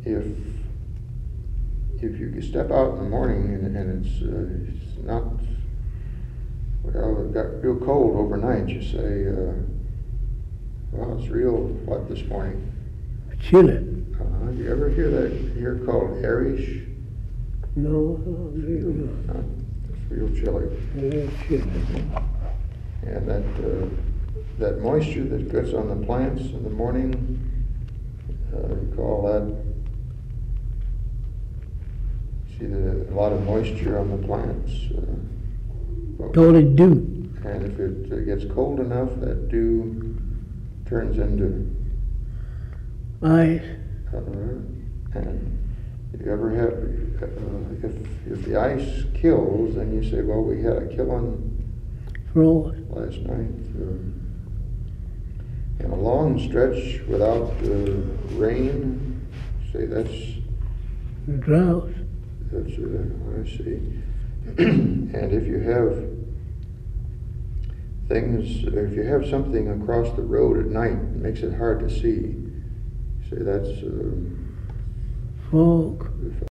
if you step out in the morning and it's not, well, it got real cold overnight, you say, well, it's real what this morning? Chilly. You ever hear that here called airish? No, It's real chilly. yeah, chilly. And that moisture that gets on the plants in the morning, you call that, see a lot of moisture on the plants. Call it dew. And if it gets cold enough, that dew turns into Ice. and if you ever have, if the ice kills, then you say, well, we had a killing Frost. last night. And a long stretch without rain, say that's Drought. I see. And if you have things, if you have something across the road at night, it makes it hard to see. Say that's Fog.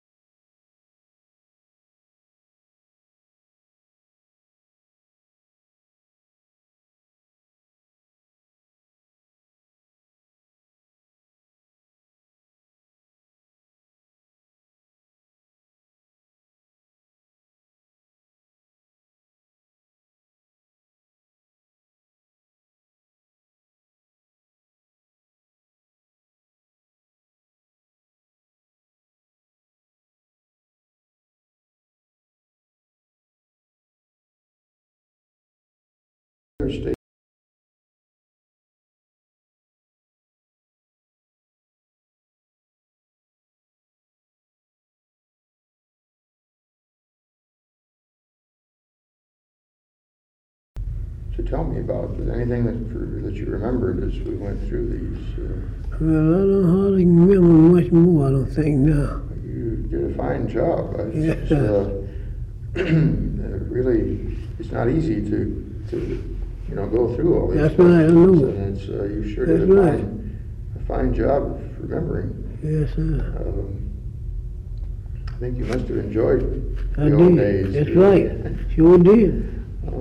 state. So tell me about anything that you remembered as we went through these. Well, I don't hardly remember much more, I don't think, now. You did a fine job. It's, Yeah. really, it's not easy to go through all these. That's right, I know. And it's, you sure That's did a right. fine job of remembering. Yes, sir. I think you must have enjoyed I the old did. days. That's right. Sure did.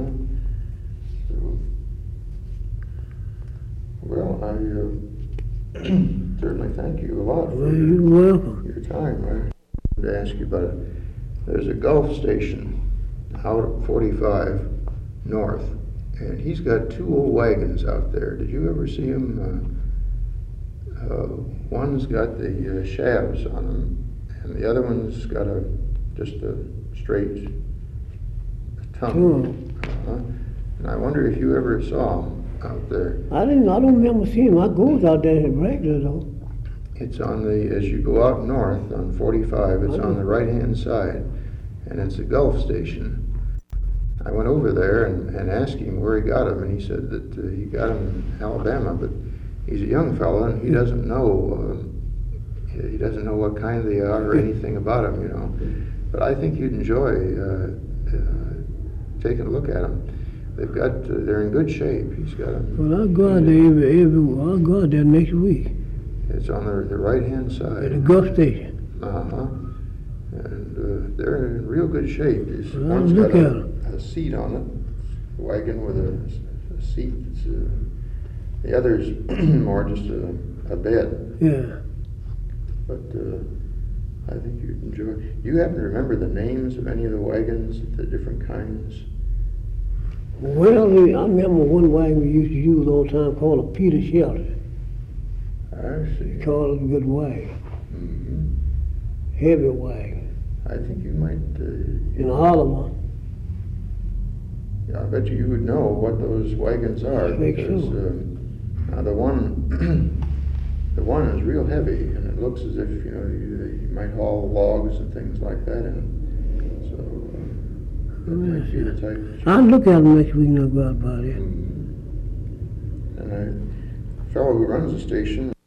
Well, I certainly thank you a lot Well, for you're welcome. your time. I wanted to ask you about it. There's a Gulf station out at 45 north, and he's got two old wagons out there. Did you ever see them? One's got the shafts on them, and the other one's got just a straight tongue. And I wonder if you ever saw them out there. I don't remember seeing him. I goes out there regular, though. It's on as you go out north on 45, it's on the right-hand side, and it's a Gulf station. I went over there and asked him where he got them, and he said that he got them in Alabama, but he's a young fellow and he doesn't know what kind they are or anything about them, But I think you'd enjoy taking a look at them. They're in good shape. He's got them. Well, I'll go out there I'll go out there next week. It's on the right-hand side. At the Gulf station. And they're in real good shape. Well, I'll One's look got at 'em. a seat on it, a wagon with a seat. The other's more just a bed. Yeah. But I think you'd enjoy. Do you happen to remember the names of any of the wagons, the different kinds? Well, I remember one wagon we used to use all the time called a Peter Shelter. I see. Called it a good wagon. Mm-hmm. Heavy wagon. I think you might. In a hollow one. Yeah, I bet you would know what those wagons are. I think because so. Now the one is real heavy, and it looks as if you might haul logs and things like that in. So that might be the type. I'll look at them next week and I'll go out by there. And a fellow who runs the station